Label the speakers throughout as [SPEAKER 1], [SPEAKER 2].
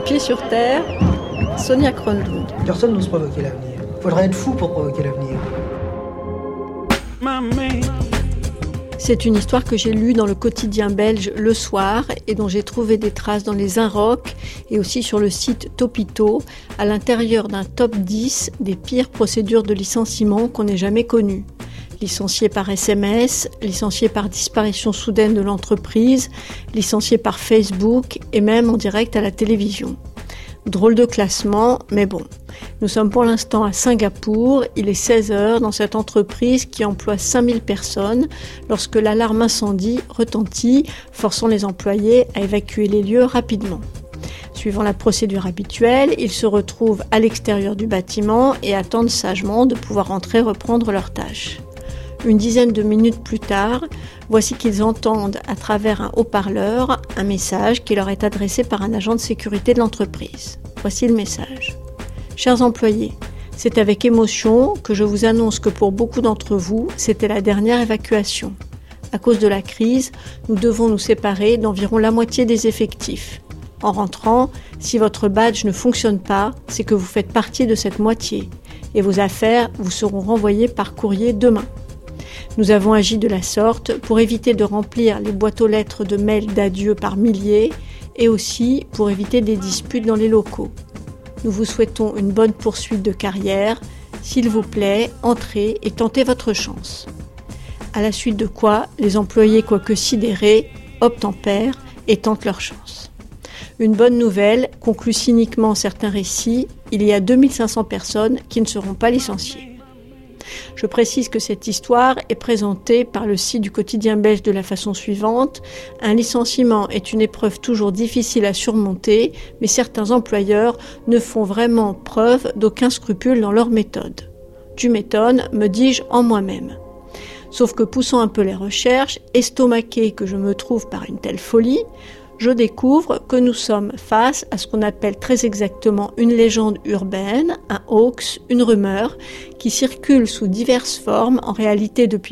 [SPEAKER 1] Pieds sur terre, Sonia Kronlund.
[SPEAKER 2] Personne n'ose provoquer l'avenir. Il faudrait être fou pour provoquer l'avenir.
[SPEAKER 1] C'est une histoire que j'ai lue dans le quotidien belge Le Soir et dont j'ai trouvé des traces dans les Inrocks et aussi sur le site Topito, à l'intérieur d'un top 10 des pires procédures de licenciement qu'on ait jamais connues. Licenciés par SMS, licenciés par disparition soudaine de l'entreprise, licenciés par Facebook et même en direct à la télévision. Drôle de classement, mais bon. Nous sommes pour l'instant à Singapour, il est 16h dans cette entreprise qui emploie 5000 personnes lorsque l'alarme incendie retentit, forçant les employés à évacuer les lieux rapidement. Suivant la procédure habituelle, ils se retrouvent à l'extérieur du bâtiment et attendent sagement de pouvoir entrer reprendre leurs tâches. Une dizaine de minutes plus tard, voici qu'ils entendent à travers un haut-parleur un message qui leur est adressé par un agent de sécurité de l'entreprise. Voici le message. Chers employés, c'est avec émotion que je vous annonce que pour beaucoup d'entre vous, c'était la dernière évacuation. À cause de la crise, nous devons nous séparer d'environ la moitié des effectifs. En rentrant, si votre badge ne fonctionne pas, c'est que vous faites partie de cette moitié et vos affaires vous seront renvoyées par courrier demain. Nous avons agi de la sorte pour éviter de remplir les boîtes aux lettres de mails d'adieu par milliers et aussi pour éviter des disputes dans les locaux. Nous vous souhaitons une bonne poursuite de carrière. S'il vous plaît, entrez et tentez votre chance. À la suite de quoi, les employés, quoique sidérés, obtempèrent et tentent leur chance. Une bonne nouvelle, conclut cyniquement certains récits, il y a 2500 personnes qui ne seront pas licenciées. Je précise que cette histoire est présentée par le site du quotidien belge de la façon suivante. Un licenciement est une épreuve toujours difficile à surmonter, mais certains employeurs ne font vraiment preuve d'aucun scrupule dans leur méthode. Tu m'étonnes, me dis-je en moi-même. Sauf que poussant un peu les recherches, estomaqué que je me trouve par une telle folie, je découvre que nous sommes face à ce qu'on appelle très exactement une légende urbaine, un hoax, une rumeur, qui circule sous diverses formes, en réalité depuis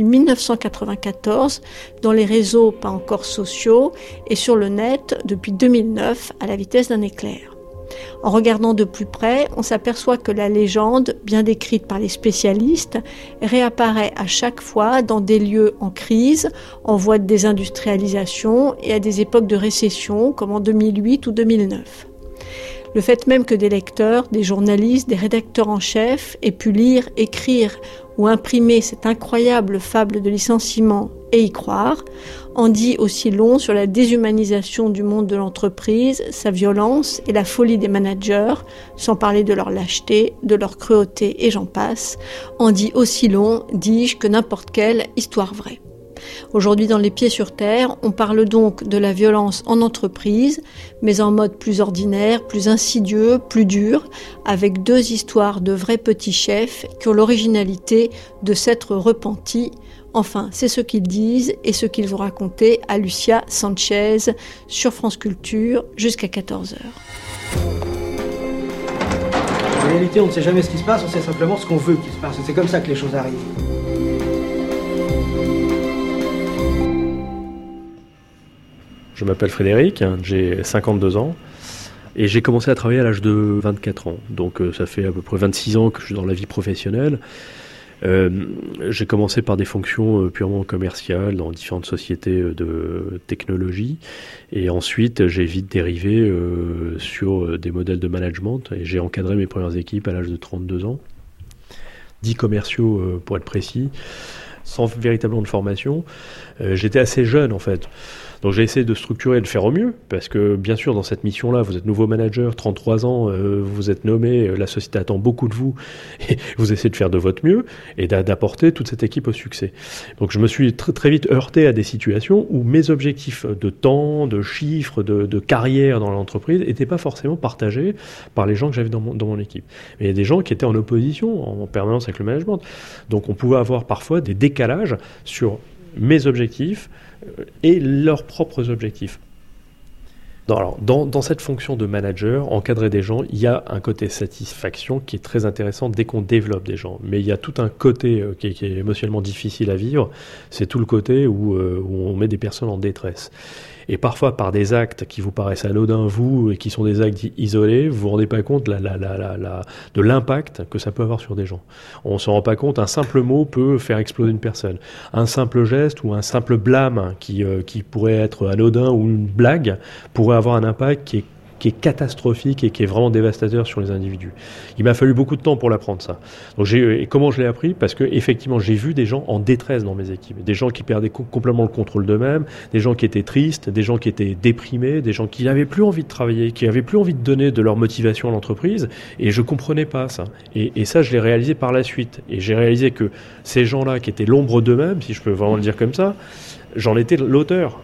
[SPEAKER 1] 1994, dans les réseaux pas encore sociaux et sur le net depuis 2009 à la vitesse d'un éclair. En regardant de plus près, on s'aperçoit que la légende, bien décrite par les spécialistes, réapparaît à chaque fois dans des lieux en crise, en voie de désindustrialisation et à des époques de récession comme en 2008 ou 2009. Le fait même que des lecteurs, des journalistes, des rédacteurs en chef aient pu lire, écrire ou imprimer cette incroyable fable de licenciement et y croire, en dit aussi long sur la déshumanisation du monde de l'entreprise, sa violence et la folie des managers, sans parler de leur lâcheté, de leur cruauté et j'en passe, en dit aussi long, dis-je, que n'importe quelle histoire vraie. Aujourd'hui, dans Les Pieds sur terre, on parle donc de la violence en entreprise, mais en mode plus ordinaire, plus insidieux, plus dur, avec deux histoires de vrais petits chefs qui ont l'originalité de s'être repentis. Enfin, c'est ce qu'ils disent et ce qu'ils ont raconté à Lucia Sanchez sur France Culture jusqu'à 14h.
[SPEAKER 2] En réalité, on ne sait jamais ce qui se passe, on sait simplement ce qu'on veut qu'il se passe. C'est comme ça que les choses arrivent.
[SPEAKER 3] Je m'appelle Frédéric, j'ai 52 ans et j'ai commencé à travailler à l'âge de 24 ans. Donc ça fait à peu près 26 ans que je suis dans la vie professionnelle. J'ai commencé par des fonctions purement commerciales dans différentes sociétés de technologie et ensuite j'ai vite dérivé sur des modèles de management et j'ai encadré mes premières équipes à l'âge de 32 ans. 10 commerciaux pour être précis, sans véritablement de formation. J'étais assez jeune en fait. Donc j'ai essayé de structurer et de faire au mieux, parce que bien sûr dans cette mission-là, vous êtes nouveau manager, 33 ans, vous êtes nommé, la société attend beaucoup de vous, et vous essayez de faire de votre mieux et d'apporter toute cette équipe au succès. Donc je me suis très vite heurté à des situations où mes objectifs de temps, de chiffres, de carrière dans l'entreprise n'étaient pas forcément partagés par les gens que j'avais dans mon équipe. Mais il y a des gens qui étaient en opposition en permanence avec le management. Donc on pouvait avoir parfois des décalages sur mes objectifs et leurs propres objectifs. Alors, dans cette fonction de manager, encadrer des gens, il y a un côté satisfaction qui est très intéressant dès qu'on développe des gens. Mais il y a tout un côté qui est émotionnellement difficile à vivre, c'est tout le côté où on met des personnes en détresse. Et parfois, par des actes qui vous paraissent anodins, vous, et qui sont des actes isolés, vous vous rendez pas compte de l'impact que ça peut avoir sur des gens. On s'en rend pas compte, un simple mot peut faire exploser une personne. Un simple geste ou un simple blâme qui pourrait être anodin ou une blague pourrait avoir un impact qui est catastrophique et qui est vraiment dévastateur sur les individus. Il m'a fallu beaucoup de temps pour l'apprendre, ça. Donc et comment je l'ai appris ? Parce que effectivement, j'ai vu des gens en détresse dans mes équipes, des gens qui perdaient complètement le contrôle d'eux-mêmes, des gens qui étaient tristes, des gens qui étaient déprimés, des gens qui n'avaient plus envie de travailler, qui n'avaient plus envie de donner de leur motivation à l'entreprise, et je comprenais pas ça. Et ça, je l'ai réalisé par la suite. Et j'ai réalisé que ces gens-là, qui étaient l'ombre d'eux-mêmes, si je peux vraiment le dire comme ça, j'en étais l'auteur.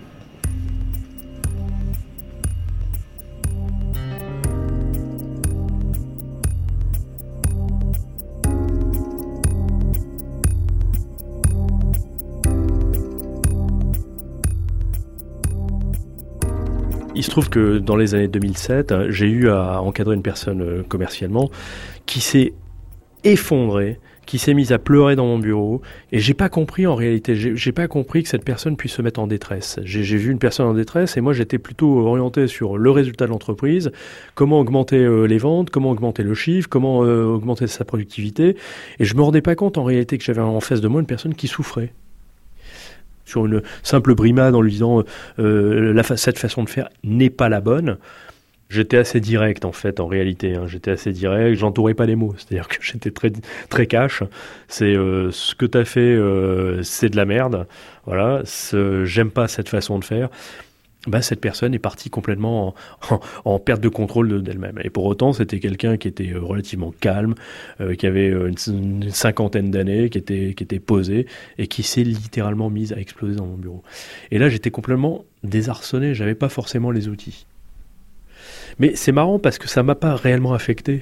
[SPEAKER 3] Il se trouve que dans les années 2007, j'ai eu à encadrer une personne commercialement qui s'est effondrée, qui s'est mise à pleurer dans mon bureau, et j'ai pas compris en réalité, j'ai pas compris que cette personne puisse se mettre en détresse. J'ai vu une personne en détresse et moi j'étais plutôt orienté sur le résultat de l'entreprise, comment augmenter les ventes, comment augmenter le chiffre, comment augmenter sa productivité, et je me rendais pas compte en réalité que j'avais en face de moi une personne qui souffrait. Sur une simple brimade en lui disant cette façon de faire n'est pas la bonne. J'étais assez direct en fait, en réalité. J'étais assez direct, j'entourais pas les mots. C'est-à-dire que j'étais très, très cash. C'est ce que t'as fait, c'est de la merde. Voilà, j'aime pas cette façon de faire. Cette personne est partie complètement en perte de contrôle d'elle-même. Et pour autant, c'était quelqu'un qui était relativement calme, qui avait une cinquantaine d'années, qui était posé, et qui s'est littéralement mise à exploser dans mon bureau. Et là, j'étais complètement désarçonné, j'avais pas forcément les outils. Mais c'est marrant parce que ça m'a pas réellement affecté.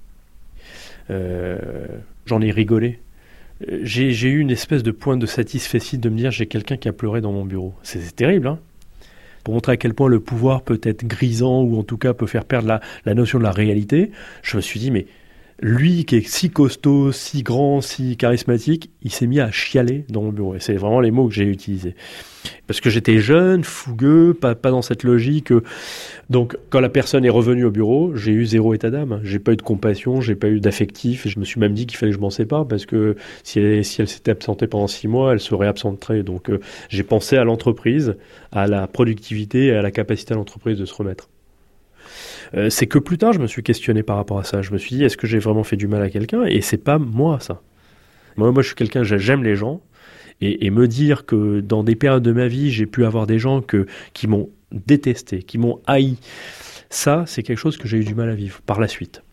[SPEAKER 3] J'en ai rigolé. J'ai eu une espèce de pointe de satisfaction de me dire j'ai quelqu'un qui a pleuré dans mon bureau. C'est terrible, hein ? Pour montrer à quel point le pouvoir peut être grisant ou en tout cas peut faire perdre la notion de la réalité, je me suis dit, mais lui qui est si costaud, si grand, si charismatique, il s'est mis à chialer dans mon bureau. Et c'est vraiment les mots que j'ai utilisés. Parce que j'étais jeune, fougueux, pas dans cette logique. Donc quand la personne est revenue au bureau, j'ai eu zéro état d'âme. J'ai pas eu de compassion, j'ai pas eu d'affectif. Et je me suis même dit qu'il fallait que je m'en sépare parce que si elle s'était absentée pendant 6 mois, elle se réabsenterait. Donc j'ai pensé à l'entreprise, à la productivité et à la capacité de l'entreprise de se remettre. C'est que plus tard, je me suis questionné par rapport à ça. Je me suis dit, est-ce que j'ai vraiment fait du mal à quelqu'un ? Et c'est pas moi, ça. Moi, je suis quelqu'un, j'aime les gens. Et me dire que dans des périodes de ma vie, j'ai pu avoir des gens qui m'ont détesté, qui m'ont haï, ça, c'est quelque chose que j'ai eu du mal à vivre par la suite.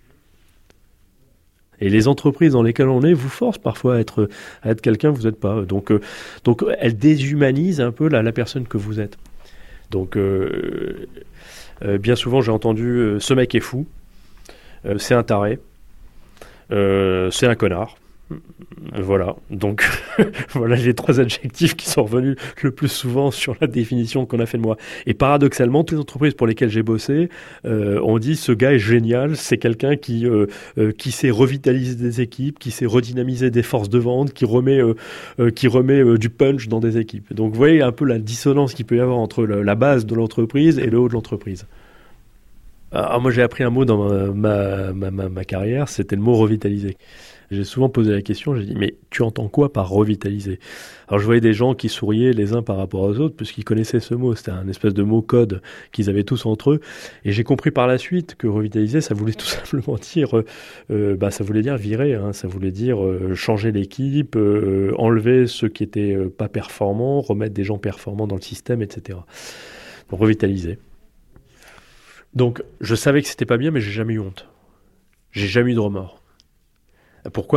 [SPEAKER 3] Et les entreprises dans lesquelles on est vous forcent parfois à être quelqu'un que vous n'êtes pas. Donc elles déshumanisent un peu la personne que vous êtes. Donc bien souvent, j'ai entendu ce mec est fou, c'est un taré, c'est un connard. Voilà, donc voilà les 3 adjectifs qui sont revenus le plus souvent sur la définition qu'on a fait de moi. Et paradoxalement, toutes les entreprises pour lesquelles j'ai bossé ont dit ce gars est génial, c'est quelqu'un qui sait revitaliser des équipes, qui sait redynamiser des forces de vente, qui remet du punch dans des équipes. Donc vous voyez un peu la dissonance qu'il peut y avoir entre la base de l'entreprise et le haut de l'entreprise. Alors moi j'ai appris un mot dans ma carrière, c'était le mot revitaliser. J'ai souvent posé la question, j'ai dit mais tu entends quoi par revitaliser ? Alors je voyais des gens qui souriaient les uns par rapport aux autres puisqu'ils connaissaient ce mot, c'était un espèce de mot code qu'ils avaient tous entre eux et j'ai compris par la suite que revitaliser ça voulait tout simplement dire ça voulait dire virer, ça voulait dire changer l'équipe, enlever ceux qui étaient pas performants, remettre des gens performants dans le système, etc. Donc revitaliser. Donc je savais que c'était pas bien mais j'ai jamais eu honte. J'ai jamais eu de remords. Pourquoi ?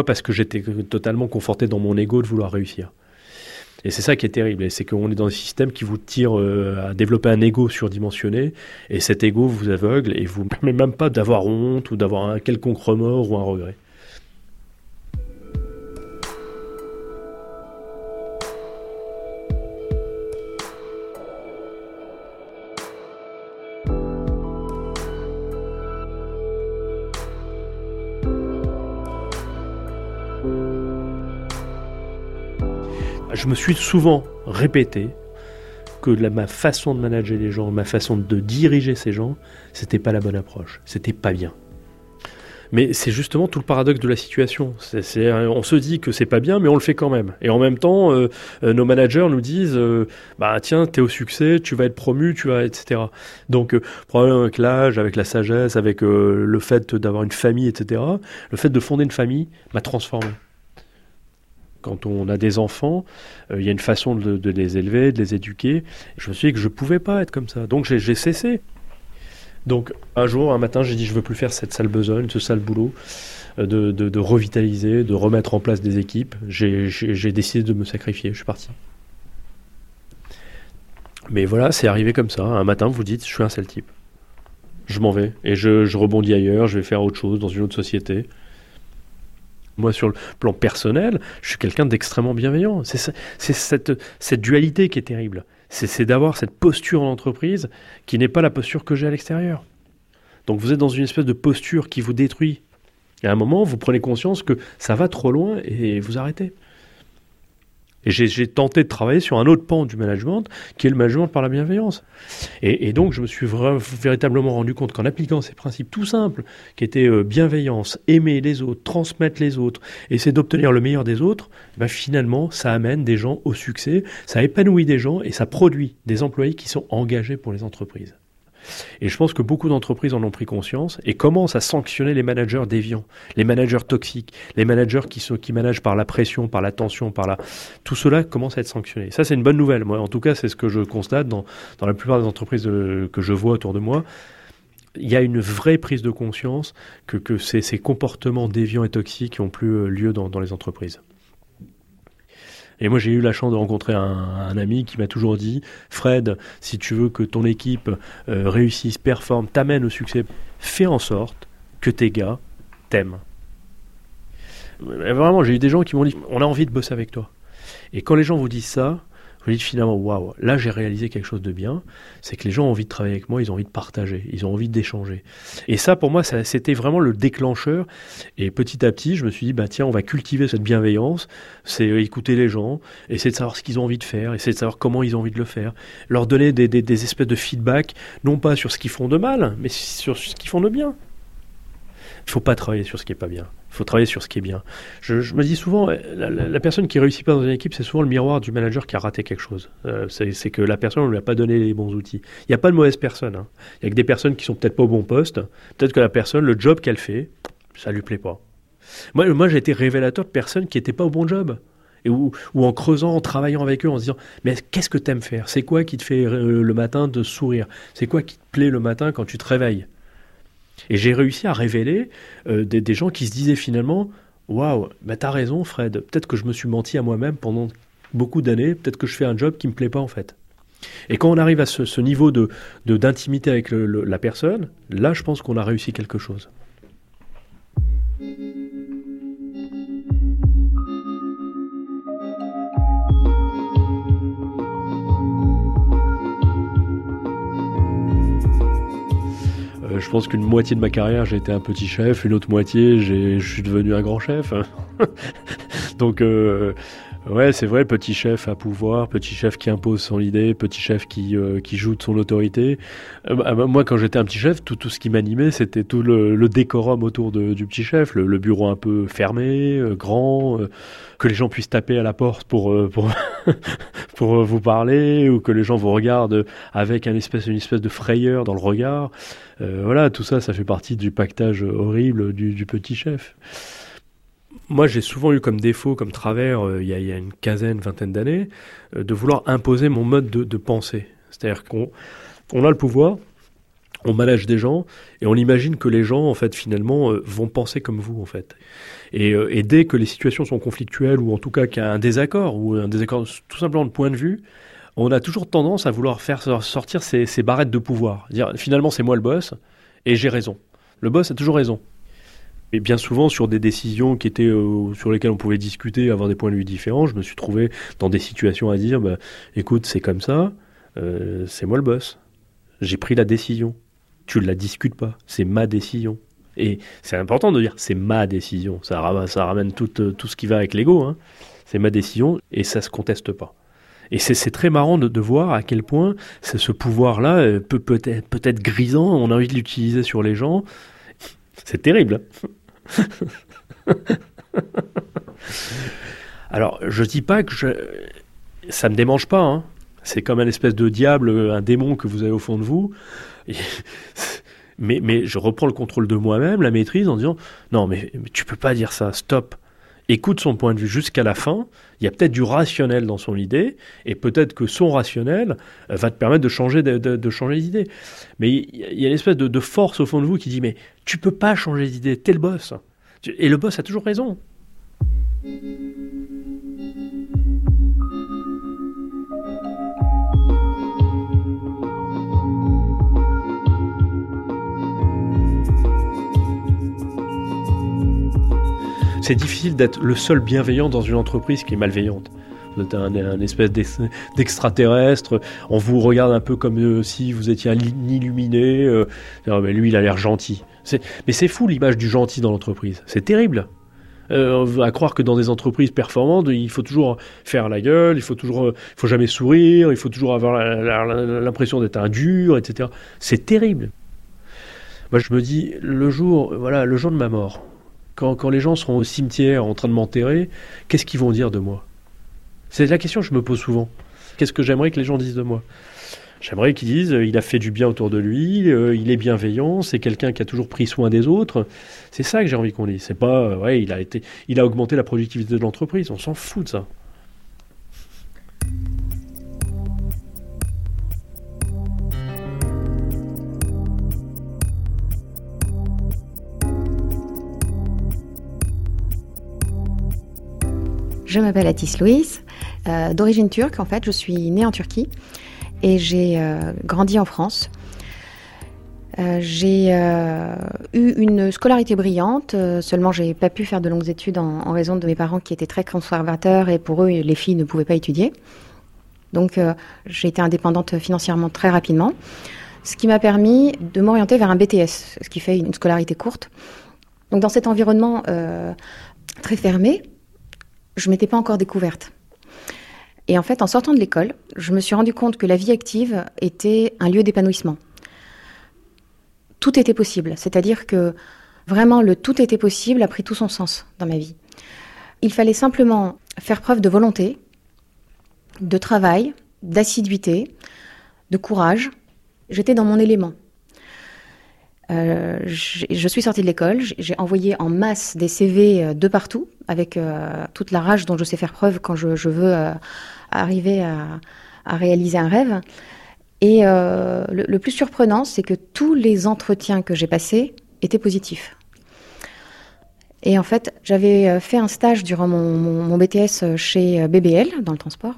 [SPEAKER 3] Parce que j'étais totalement conforté dans mon ego de vouloir réussir. Et c'est ça qui est terrible, et c'est qu'on est dans un système qui vous tire à développer un ego surdimensionné, et cet ego vous aveugle et vous ne permet même pas d'avoir honte ou d'avoir un quelconque remords ou un regret. Je me suis souvent répété que ma façon de manager les gens, ma façon de diriger ces gens, c'était pas la bonne approche, c'était pas bien. Mais c'est justement tout le paradoxe de la situation. On se dit que c'est pas bien, mais on le fait quand même. Et en même temps, nos managers nous disent tiens, t'es au succès, tu vas être promu, etc. Donc, problème avec l'âge, avec la sagesse, avec le fait d'avoir une famille, etc. Le fait de fonder une famille m'a transformé. Quand on a des enfants, il y a une façon de les élever, de les éduquer. Je me suis dit que je pouvais pas être comme ça. Donc, j'ai cessé. Donc un matin, j'ai dit je veux plus faire cette sale besogne, ce sale boulot, de revitaliser, de remettre en place des équipes. J'ai décidé de me sacrifier, je suis parti. Mais voilà, c'est arrivé comme ça. Un matin, vous dites, je suis un sale type. Je m'en vais et je rebondis ailleurs, je vais faire autre chose dans une autre société. Moi, sur le plan personnel, je suis quelqu'un d'extrêmement bienveillant. C'est cette dualité qui est terrible. C'est d'avoir cette posture en entreprise qui n'est pas la posture que j'ai à l'extérieur. Donc vous êtes dans une espèce de posture qui vous détruit. Et à un moment, vous prenez conscience que ça va trop loin et vous arrêtez. Et j'ai tenté de travailler sur un autre pan du management, qui est le management par la bienveillance. Et donc, je me suis véritablement rendu compte qu'en appliquant ces principes tout simples, qui étaient bienveillance, aimer les autres, transmettre les autres, essayer d'obtenir le meilleur des autres, finalement, ça amène des gens au succès, ça épanouit des gens et ça produit des employés qui sont engagés pour les entreprises. Et je pense que beaucoup d'entreprises en ont pris conscience et commencent à sanctionner les managers déviants, les managers toxiques, les managers qui managent par la pression, par la tension, tout cela commence à être sanctionné. Ça, c'est une bonne nouvelle. Moi, en tout cas, c'est ce que je constate dans la plupart des entreprises que je vois autour de moi. Il y a une vraie prise de conscience que ces comportements déviants et toxiques n'ont plus lieu dans les entreprises. Et moi, j'ai eu la chance de rencontrer un ami qui m'a toujours dit « Fred, si tu veux que ton équipe réussisse, performe, t'amène au succès, fais en sorte que tes gars t'aiment. » Vraiment, j'ai eu des gens qui m'ont dit « On a envie de bosser avec toi. » Et quand les gens vous disent ça, vous dites finalement « Waouh, là j'ai réalisé quelque chose de bien. » C'est que les gens ont envie de travailler avec moi, ils ont envie de partager, ils ont envie d'échanger. Et ça, pour moi, c'était vraiment le déclencheur. Et petit à petit, je me suis dit, tiens, on va cultiver cette bienveillance, c'est écouter les gens, essayer de savoir ce qu'ils ont envie de faire, essayer de savoir comment ils ont envie de le faire, leur donner des espèces de feedback, non pas sur ce qu'ils font de mal, mais sur ce qu'ils font de bien. Il ne faut pas travailler sur ce qui n'est pas bien. Il faut travailler sur ce qui est bien. Je me dis souvent, la personne qui ne réussit pas dans une équipe, c'est souvent le miroir du manager qui a raté quelque chose. C'est que la personne ne lui a pas donné les bons outils. Il n'y a pas de mauvaise personne. Il y a que des personnes qui ne sont peut-être pas au bon poste. Peut-être que la personne, le job qu'elle fait, ça ne lui plaît pas. Moi, j'ai été révélateur de personnes qui n'étaient pas au bon job. Ou en creusant, en travaillant avec eux, en se disant « Mais qu'est-ce que tu aimes faire ? C'est quoi qui te fait le matin de sourire ? C'est quoi qui te plaît le matin quand tu te réveilles ?» Et j'ai réussi à révéler des gens qui se disaient finalement « Waouh, t'as raison Fred, peut-être que je me suis menti à moi-même pendant beaucoup d'années, peut-être que je fais un job qui me plaît pas en fait. » Et quand on arrive à ce niveau d'intimité avec la personne, là je pense qu'on a réussi quelque chose. Je pense qu'une moitié de ma carrière, j'ai été un petit chef, une autre moitié, je suis devenu un grand chef. Donc, ouais, c'est vrai, petit chef à pouvoir, petit chef qui impose son idée, petit chef qui joue de son autorité. Moi, quand j'étais un petit chef, tout ce qui m'animait, c'était tout le décorum autour du petit chef, le bureau un peu fermé, grand, que les gens puissent taper à la porte pour pour vous parler, ou que les gens vous regardent avec une espèce de frayeur dans le regard. Voilà, tout ça, ça fait partie du pactage horrible du petit chef. Moi, j'ai souvent eu comme défaut, comme travers, il y a une vingtaine d'années, de vouloir imposer mon mode de pensée. C'est-à-dire qu'on a le pouvoir, on manage des gens, et on imagine que les gens, en fait, finalement, vont penser comme vous, en fait. Et dès que les situations sont conflictuelles, ou en tout cas qu'il y a un désaccord tout simplement de point de vue, on a toujours tendance à vouloir faire sortir ces barrettes de pouvoir. Dire, finalement, c'est moi le boss, et j'ai raison. Le boss a toujours raison. Et bien souvent, sur des décisions qui étaient sur lesquelles on pouvait discuter, avoir des points de vue différents, je me suis trouvé dans des situations à dire, écoute, c'est comme ça, c'est moi le boss. J'ai pris la décision. Tu ne la discutes pas, c'est ma décision. Et c'est important de dire, c'est ma décision. Ça ramène tout ce qui va avec l'ego. C'est ma décision, et ça ne se conteste pas. Et c'est très marrant de voir à quel point ce pouvoir-là peut-être grisant, on a envie de l'utiliser sur les gens. C'est terrible. Alors, je dis pas que ça me démange pas, hein. C'est comme un espèce de diable, un démon que vous avez au fond de vous. Mais je reprends le contrôle de moi-même, la maîtrise, en disant non, mais tu peux pas dire ça, stop. Écoute son point de vue jusqu'à la fin. Il y a peut-être du rationnel dans son idée, et peut-être que son rationnel va te permettre de changer d'idée. Mais il y a une espèce de force au fond de vous qui dit mais tu peux pas changer d'idée, t'es le boss. Et le boss a toujours raison. C'est difficile d'être le seul bienveillant dans une entreprise qui est malveillante. Vous êtes un espèce d'extraterrestre, on vous regarde un peu comme si vous étiez un illuminé. Mais lui, il a l'air gentil. Mais c'est fou l'image du gentil dans l'entreprise. C'est terrible. À croire que dans des entreprises performantes, il faut toujours faire la gueule, il faut jamais sourire, il faut toujours avoir l'impression d'être un dur, etc. C'est terrible. Moi, je me dis, le jour de ma mort, quand les gens seront au cimetière en train de m'enterrer, qu'est-ce qu'ils vont dire de moi ? C'est la question que je me pose souvent. Qu'est-ce que j'aimerais que les gens disent de moi ? J'aimerais qu'ils disent il a fait du bien autour de lui, il est bienveillant, c'est quelqu'un qui a toujours pris soin des autres. C'est ça que j'ai envie qu'on dise. C'est pas il a augmenté la productivité de l'entreprise. On s'en fout de ça.
[SPEAKER 4] Je m'appelle Atis Louis, d'origine turque en fait, je suis née en Turquie et j'ai grandi en France. J'ai eu une scolarité brillante, seulement j'ai pas pu faire de longues études en raison de mes parents qui étaient très conservateurs et pour eux les filles ne pouvaient pas étudier. Donc j'ai été indépendante financièrement très rapidement, ce qui m'a permis de m'orienter vers un BTS, ce qui fait une scolarité courte. Donc dans cet environnement très fermé, je ne m'étais pas encore découverte. Et en fait, en sortant de l'école, je me suis rendu compte que la vie active était un lieu d'épanouissement. Tout était possible, c'est-à-dire que vraiment le tout était possible a pris tout son sens dans ma vie. Il fallait simplement faire preuve de volonté, de travail, d'assiduité, de courage. J'étais dans mon élément. Je suis sortie de l'école, j'ai envoyé en masse des CV de partout, avec toute la rage dont je sais faire preuve quand je veux arriver à réaliser un rêve. Et le plus surprenant, c'est que tous les entretiens que j'ai passés étaient positifs. Et en fait, j'avais fait un stage durant mon BTS chez BBL, dans le transport.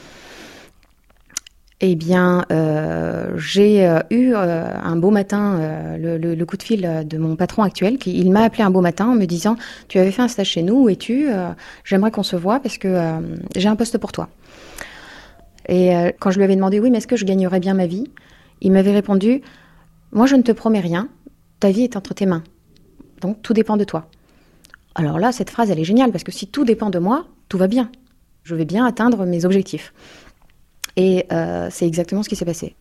[SPEAKER 4] Eh bien, j'ai eu un beau matin le coup de fil de mon patron actuel. Il m'a appelé un beau matin en me disant « Tu avais fait un stage chez nous, où es-tu ? J'aimerais qu'on se voit parce que j'ai un poste pour toi. » Et quand je lui avais demandé « Oui, mais est-ce que je gagnerais bien ma vie ?» Il m'avait répondu « Moi, je ne te promets rien. Ta vie est entre tes mains. Donc, tout dépend de toi. » Alors là, cette phrase, elle est géniale parce que si tout dépend de moi, tout va bien. Je vais bien atteindre mes objectifs. Et c'est exactement ce qui s'est passé.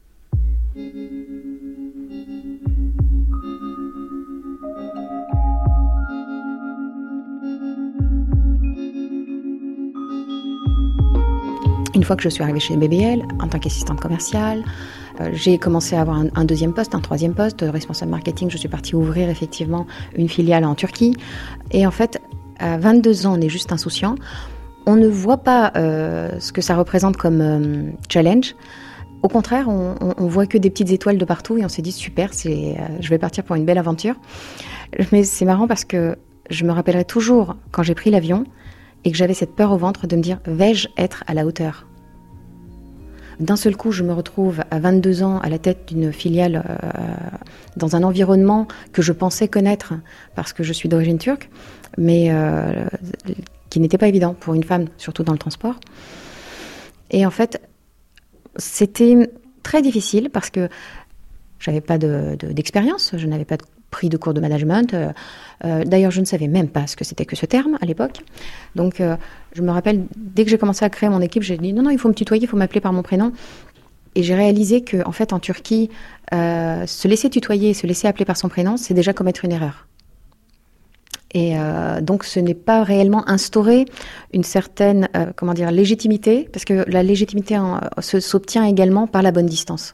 [SPEAKER 4] Une fois que je suis arrivée chez BBL, en tant qu'assistante commerciale, j'ai commencé à avoir un deuxième poste, un troisième poste, responsable marketing. Je suis partie ouvrir effectivement une filiale en Turquie. Et en fait, à 22 ans, on est juste insouciant. On ne voit pas ce que ça représente comme challenge. Au contraire, on voit que des petites étoiles de partout et on se dit super, je vais partir pour une belle aventure. Mais c'est marrant parce que je me rappellerai toujours quand j'ai pris l'avion et que j'avais cette peur au ventre de me dire vais-je être à la hauteur ? D'un seul coup, je me retrouve à 22 ans à la tête d'une filiale dans un environnement que je pensais connaître parce que je suis d'origine turque, mais qui n'était pas évident pour une femme, surtout dans le transport. Et en fait, c'était très difficile parce que j'avais pas d'expérience, je n'avais pas pris de cours de management. D'ailleurs, je ne savais même pas ce que c'était que ce terme à l'époque. Donc, je me rappelle, dès que j'ai commencé à créer mon équipe, j'ai dit non, il faut me tutoyer, il faut m'appeler par mon prénom. Et j'ai réalisé qu'en fait, en Turquie, se laisser tutoyer, se laisser appeler par son prénom, c'est déjà commettre une erreur. Et donc, ce n'est pas réellement instaurer une certaine légitimité, parce que la légitimité s'obtient également par la bonne distance.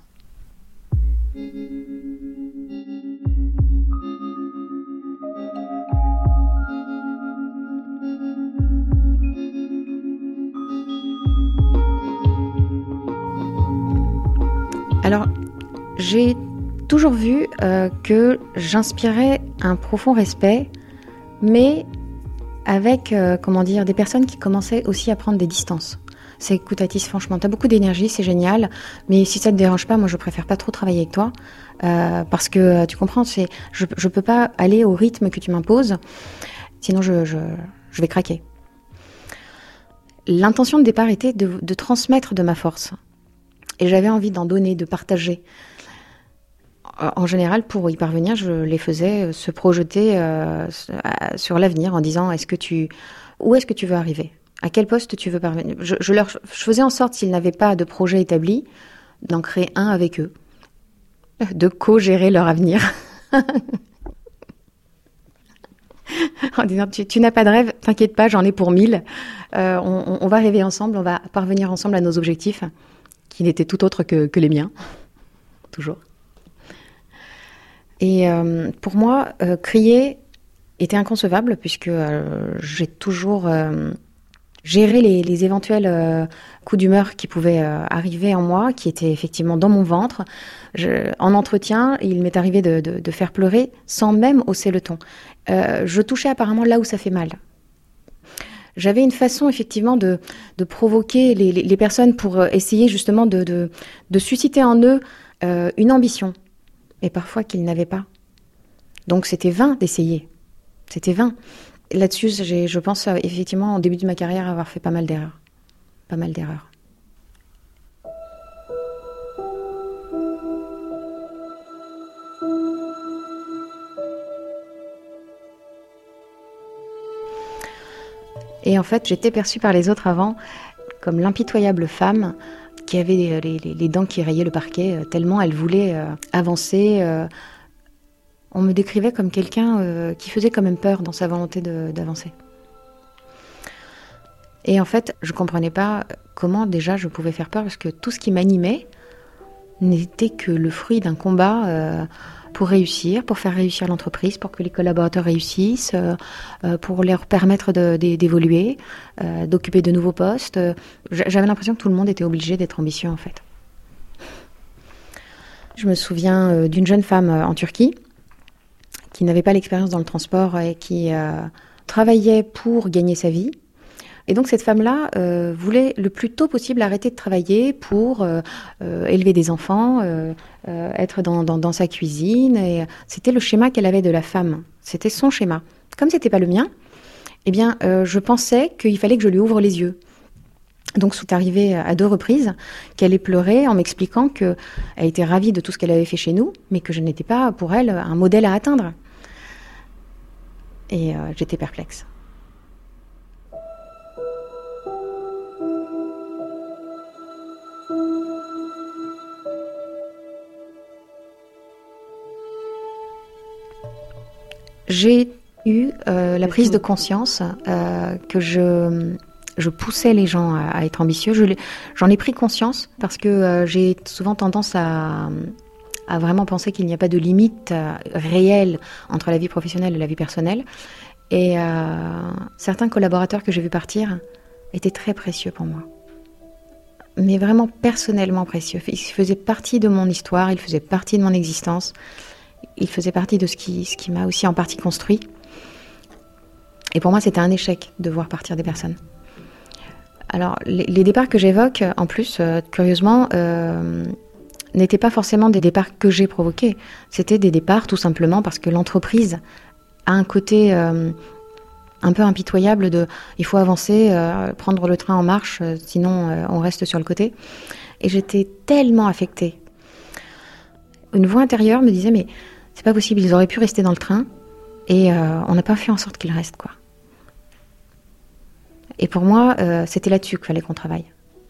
[SPEAKER 4] Alors, j'ai toujours vu que j'inspirais un profond respect, mais avec des personnes qui commençaient aussi à prendre des distances. C'est écoute Atis, franchement, t'as beaucoup d'énergie, c'est génial, mais si ça te dérange pas, moi je préfère pas trop travailler avec toi, parce que tu comprends, je peux pas aller au rythme que tu m'imposes, sinon je vais craquer. L'intention de départ était de transmettre de ma force. Et j'avais envie d'en donner, de partager. En général, pour y parvenir, je les faisais se projeter sur l'avenir en disant où est-ce que tu veux arriver ? À quel poste tu veux parvenir ? Je faisais en sorte, s'ils n'avaient pas de projet établi, d'en créer un avec eux, de co-gérer leur avenir. En disant, tu n'as pas de rêve, t'inquiète pas, j'en ai pour 1000. On va rêver ensemble, on va parvenir ensemble à nos objectifs, qui n'étaient tout autres que les miens, toujours. Et pour moi, crier était inconcevable, puisque j'ai toujours géré les éventuels coups d'humeur qui pouvaient arriver en moi, qui étaient effectivement dans mon ventre. En entretien, il m'est arrivé de faire pleurer sans même hausser le ton. Je touchais apparemment là où ça fait mal. J'avais une façon effectivement de provoquer les personnes pour essayer justement de susciter en eux une ambition, et parfois qu'ils n'avaient pas. Donc c'était vain d'essayer, c'était vain. Là-dessus, je pense effectivement au début de ma carrière avoir fait pas mal d'erreurs. Et en fait, j'étais perçue par les autres avant comme l'impitoyable femme qui avait les dents qui rayaient le parquet, tellement elle voulait avancer. On me décrivait comme quelqu'un qui faisait quand même peur dans sa volonté d'avancer. Et en fait, je ne comprenais pas comment déjà je pouvais faire peur, parce que tout ce qui m'animait n'était que le fruit d'un combat pour réussir, pour faire réussir l'entreprise, pour que les collaborateurs réussissent, pour leur permettre d'évoluer, d'occuper de nouveaux postes. J'avais l'impression que tout le monde était obligé d'être ambitieux, en fait. Je me souviens d'une jeune femme en Turquie qui n'avait pas l'expérience dans le transport et qui travaillait pour gagner sa vie. Et donc cette femme-là voulait le plus tôt possible arrêter de travailler pour élever des enfants, être dans sa cuisine. Et c'était le schéma qu'elle avait de la femme. C'était son schéma. Comme c'était pas le mien, eh bien, je pensais qu'il fallait que je lui ouvre les yeux. Donc c'est arrivé à 2 reprises qu'elle ait pleuré en m'expliquant qu'elle était ravie de tout ce qu'elle avait fait chez nous, mais que je n'étais pas pour elle un modèle à atteindre. Et j'étais perplexe. J'ai eu la prise de conscience que je poussais les gens à être ambitieux. J'en ai pris conscience parce que j'ai souvent tendance à vraiment penser qu'il n'y a pas de limite réelle entre la vie professionnelle et la vie personnelle. Et certains collaborateurs que j'ai vus partir étaient très précieux pour moi. Mais vraiment personnellement précieux. Ils faisaient partie de mon histoire, ils faisaient partie de mon existence. Il faisait partie de ce qui m'a aussi en partie construit. Et pour moi, c'était un échec de voir partir des personnes. Alors, les départs que j'évoque, en plus, curieusement, n'étaient pas forcément des départs que j'ai provoqués. C'était des départs tout simplement parce que l'entreprise a un côté un peu impitoyable de « il faut avancer, prendre le train en marche, sinon on reste sur le côté ». Et j'étais tellement affectée. Une voix intérieure me disait « mais c'est pas possible, ils auraient pu rester dans le train et on n'a pas fait en sorte qu'ils restent, quoi. Et pour moi, c'était là-dessus qu'il fallait qu'on travaille.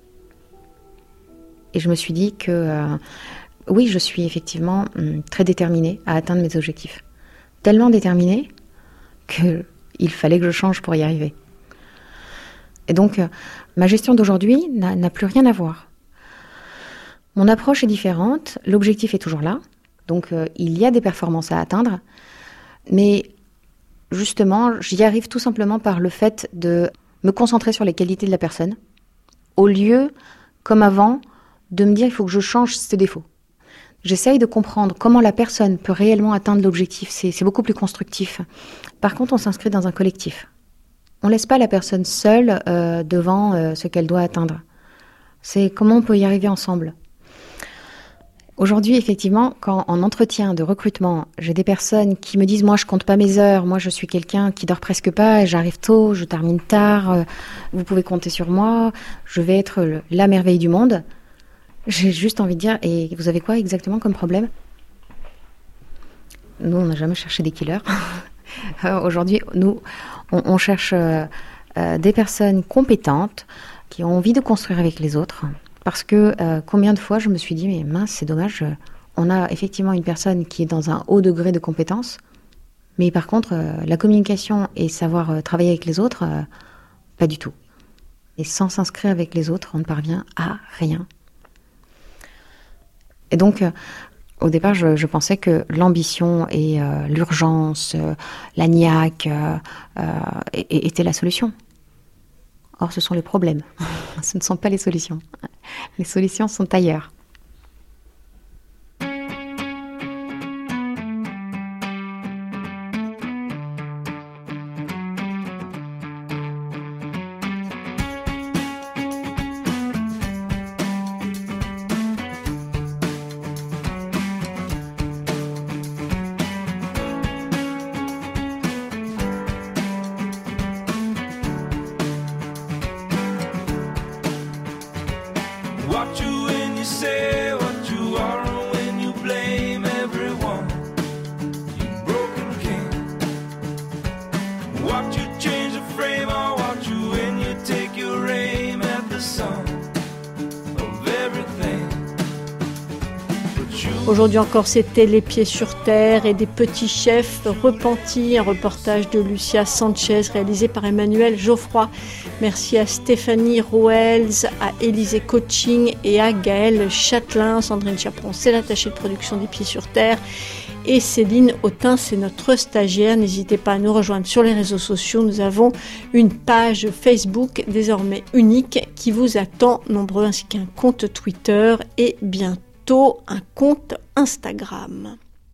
[SPEAKER 4] Et je me suis dit que oui, je suis effectivement très déterminée à atteindre mes objectifs. Tellement déterminée qu'il fallait que je change pour y arriver. Et donc, ma gestion d'aujourd'hui n'a plus rien à voir. Mon approche est différente, l'objectif est toujours là. Donc, il y a des performances à atteindre. Mais justement, j'y arrive tout simplement par le fait de me concentrer sur les qualités de la personne, au lieu, comme avant, de me dire il faut que je change ses défauts. J'essaye de comprendre comment la personne peut réellement atteindre l'objectif. C'est beaucoup plus constructif. Par contre, on s'inscrit dans un collectif. On ne laisse pas la personne seule devant ce qu'elle doit atteindre. C'est comment on peut y arriver ensemble. Aujourd'hui, effectivement, quand en entretien de recrutement, j'ai des personnes qui me disent « moi, je compte pas mes heures, moi, je suis quelqu'un qui dort presque pas, j'arrive tôt, je termine tard, vous pouvez compter sur moi, je vais être la merveille du monde », j'ai juste envie de dire « et vous avez quoi exactement comme problème ?» Nous, on n'a jamais cherché des killers. Aujourd'hui, nous, on cherche des personnes compétentes qui ont envie de construire avec les autres. Parce que combien de fois je me suis dit, mais mince, c'est dommage, on a effectivement une personne qui est dans un haut degré de compétence, mais par contre, la communication et savoir travailler avec les autres, pas du tout. Et sans s'inscrire avec les autres, on ne parvient à rien. Et donc, au départ, je pensais que l'ambition et l'urgence, la niaque étaient la solution. Or, ce sont les problèmes. Ce ne sont pas les solutions. Les solutions sont ailleurs.
[SPEAKER 5] What you when you say what you are when you blame everyone. You broken king. What you change the frame or what you when you take your aim at the sun of everything.
[SPEAKER 1] Aujourd'hui encore, c'était Les Pieds sur Terre et des petits chefs repentis, un reportage de Lucia Sanchez réalisé par Emmanuel Geoffroy. Merci à Stéphanie Roels, à Élysée Coaching et à Gaëlle Châtelain. Sandrine Chaperon, c'est l'attachée de production des Pieds sur Terre. Et Céline Autain, c'est notre stagiaire. N'hésitez pas à nous rejoindre sur les réseaux sociaux. Nous avons une page Facebook désormais unique qui vous attend nombreux, ainsi qu'un compte Twitter et bientôt un compte Instagram.